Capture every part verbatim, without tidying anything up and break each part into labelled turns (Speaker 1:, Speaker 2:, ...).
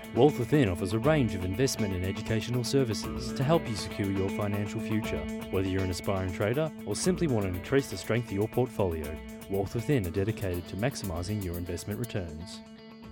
Speaker 1: Wealth Within offers a range of investment and educational services to help you secure your financial future. Whether you're an aspiring trader or simply want to increase the strength of your portfolio, Wealth Within are dedicated to maximising your investment returns.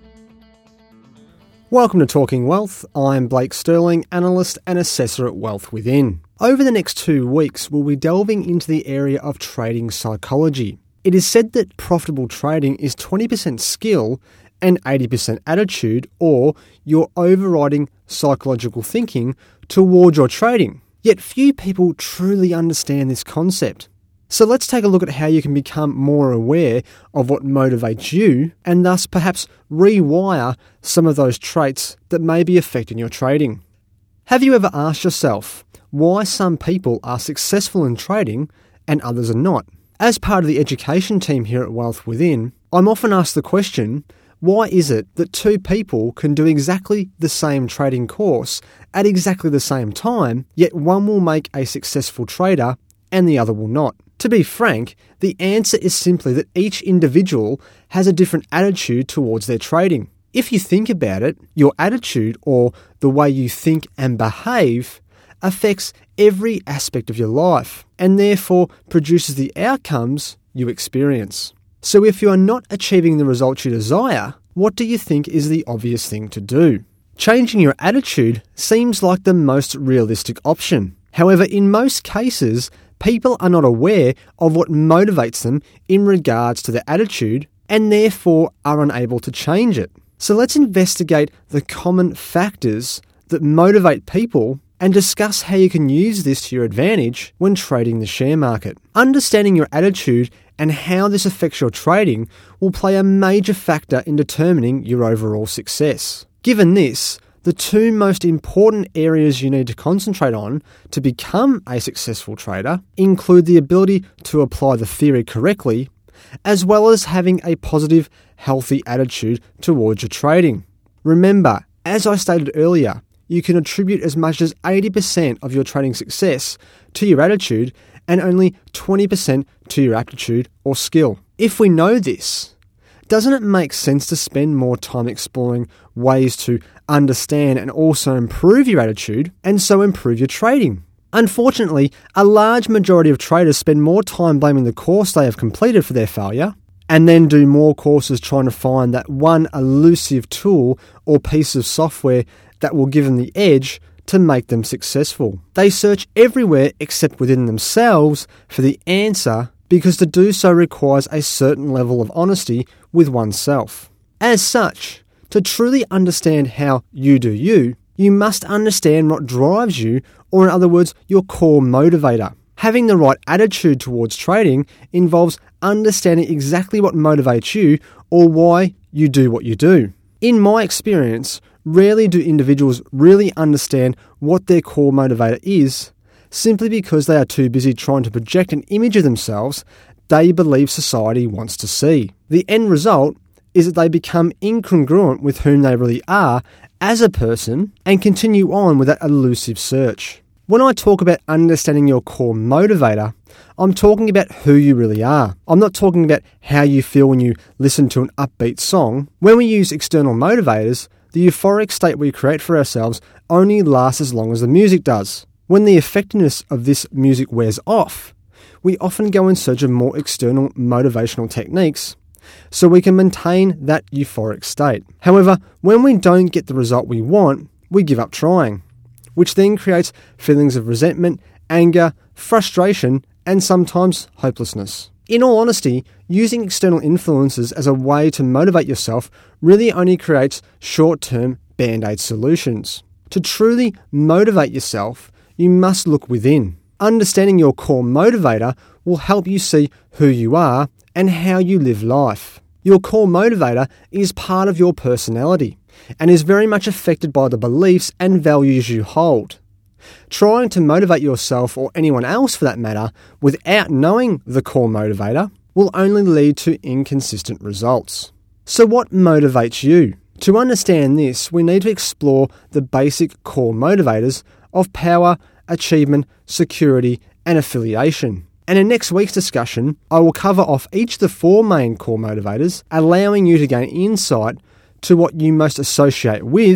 Speaker 2: Welcome to Talking Wealth. I'm Blake Sterling, analyst and assessor at Wealth Within. Over the next two weeks, we'll be delving into the area of trading psychology. It is said that profitable trading is twenty percent skill and eighty percent attitude, or your overriding psychological thinking towards your trading. Yet few people truly understand this concept. So let's take a look at how you can become more aware of what motivates you and thus perhaps rewire some of those traits that may be affecting your trading. Have you ever asked yourself why some people are successful in trading and others are not? As part of the education team here at Wealth Within, I'm often asked the question, why is it that two people can do exactly the same trading course at exactly the same time, yet one will make a successful trader and the other will not? To be frank, the answer is simply that each individual has a different attitude towards their trading. If you think about it, your attitude, or the way you think and behave, affects every aspect of your life and therefore produces the outcomes you experience. So if you are not achieving the results you desire, what do you think is the obvious thing to do? Changing your attitude seems like the most realistic option. However, in most cases, people are not aware of what motivates them in regards to their attitude and therefore are unable to change it. So let's investigate the common factors that motivate people and discuss how you can use this to your advantage when trading the share market. Understanding your attitude and how this affects your trading will play a major factor in determining your overall success. Given this, the two most important areas you need to concentrate on to become a successful trader include the ability to apply the theory correctly, as well as having a positive, healthy attitude towards your trading. Remember, as I stated earlier, you can attribute as much as eighty percent of your trading success to your attitude and only twenty percent to your aptitude or skill. If we know this, doesn't it make sense to spend more time exploring ways to understand and also improve your attitude and so improve your trading? Unfortunately, a large majority of traders spend more time blaming the course they have completed for their failure and then do more courses trying to find that one elusive tool or piece of software that will give them the edge to make them successful. They search everywhere except within themselves for the answer, because to do so requires a certain level of honesty with oneself. As such, to truly understand how you do you, you must understand what drives you, or in other words, your core motivator. Having the right attitude towards trading involves understanding exactly what motivates you or why you do what you do. In my experience, rarely do individuals really understand what their core motivator is, simply because they are too busy trying to project an image of themselves they believe society wants to see. The end result is that they become incongruent with whom they really are as a person and continue on with that elusive search. When I talk about understanding your core motivator, I'm talking about who you really are. I'm not talking about how you feel when you listen to an upbeat song. When we use external motivators, the euphoric state we create for ourselves only lasts as long as the music does. When the effectiveness of this music wears off, we often go in search of more external motivational techniques so we can maintain that euphoric state. However, when we don't get the result we want, we give up trying, which then creates feelings of resentment, anger, frustration, and sometimes hopelessness. In all honesty, using external influences as a way to motivate yourself really only creates short-term band-aid solutions. To truly motivate yourself, you must look within. Understanding your core motivator will help you see who you are and how you live life. Your core motivator is part of your personality and is very much affected by the beliefs and values you hold. Trying to motivate yourself, or anyone else for that matter, without knowing the core motivator will only lead to inconsistent results. So what motivates you? To understand this, we need to explore the basic core motivators of power, achievement, security, and affiliation. And in next week's discussion, I will cover off each of the four main core motivators, allowing you to gain insight to what you most associate with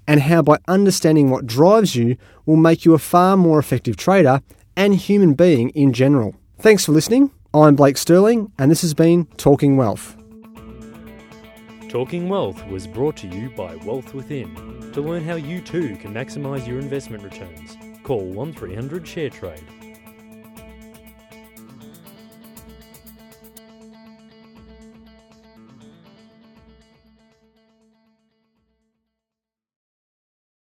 Speaker 2: and how by understanding what drives you will make you a far more effective trader and human being in general. Thanks for listening. I'm Blake Sterling, and this has been Talking Wealth.
Speaker 1: Talking Wealth was brought to you by Wealth Within. To learn how you too can maximise your investment returns, call one three hundred SHARE TRADE.